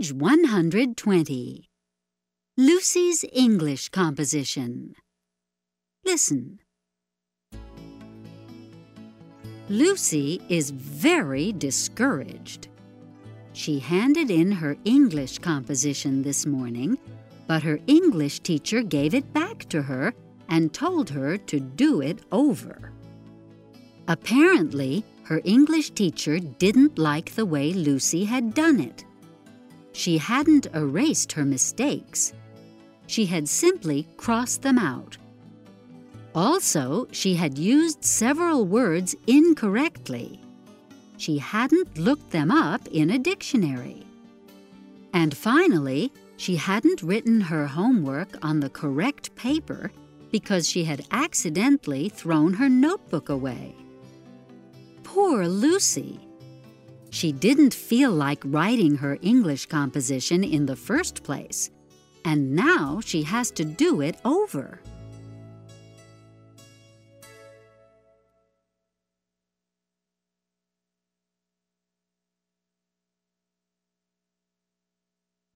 Page 120. Lucy's English composition. Listen. Lucy is very discouraged. She handed in her English composition this morning, but her English teacher gave it back to her and told her to do it over. Apparently, her English teacher didn't like the way Lucy had done it. She hadn't erased her mistakes. She had simply crossed them out. Also, she had used several words incorrectly. She hadn't looked them up in a dictionary. And finally, she hadn't written her homework on the correct paper because she had accidentally thrown her notebook away. Poor Lucy! She didn't feel like writing her English composition in the first place, and now she has to do it over.